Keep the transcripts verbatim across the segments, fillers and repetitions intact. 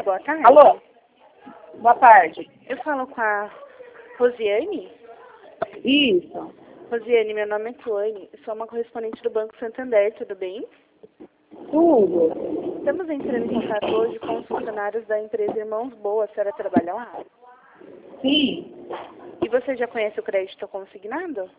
boa tarde. Alô? Boa tarde. Eu falo com a Rosiane? Isso. Rosiane, meu nome é Tuane. Eu sou uma correspondente do Banco Santander, tudo bem? Tudo. Estamos entrando em contato hoje com os funcionários da empresa Irmãos Boa. A senhora trabalha lá? Sim. E você já conhece o crédito consignado?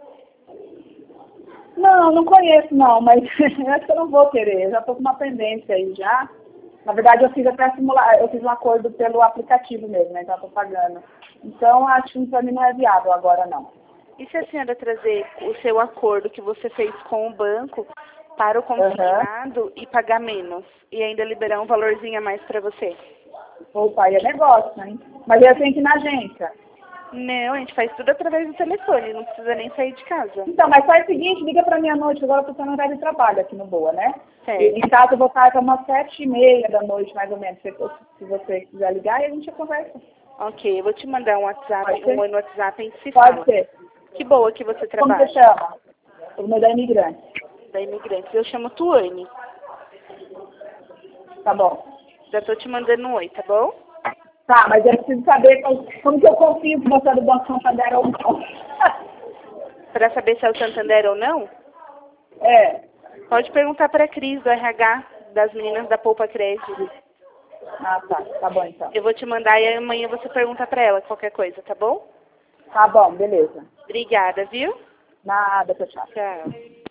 Não, não conheço não, mas acho que eu não vou querer. Já estou com uma pendência aí já. Na verdade, eu fiz até simular, eu fiz um acordo pelo aplicativo mesmo, né? Então eu estou pagando. Então, acho que para mim não é viável agora não. E se a senhora trazer o seu acordo que você fez com o banco para o consignado uhum. e pagar menos? E ainda liberar um valorzinho a mais para você? Opa, aí é negócio, hein? Mas eu tenho que ir na agência. Não, a gente faz tudo através do telefone, não precisa nem sair de casa. Então, mas faz o seguinte, liga para mim à noite, agora eu estou no horário de trabalho aqui no Boa, né? Certo. E em casa eu vou estar até umas sete e meia da noite, mais ou menos, se, se você quiser ligar, e a gente conversa. Ok, eu vou te mandar um WhatsApp, um oi no WhatsApp, a gente se Pode fala. ser. Que boa que você trabalha. Como você chama? O meu da imigrante. Da imigrante. Eu chamo Tuane. Tá bom. Já tô te mandando um oi, tá bom? Tá, mas eu preciso saber como, como que eu confio que você é do Banco Santander ou não. Para saber se é o Santander ou não? É. Pode perguntar para a Cris, do R H, das meninas da Poupa Crédito. Ah, tá. Tá bom, então. Eu vou te mandar e amanhã você pergunta para ela qualquer coisa, tá bom? Tá bom, beleza. Obrigada, viu? Nada, tchau, tchau. Tchau.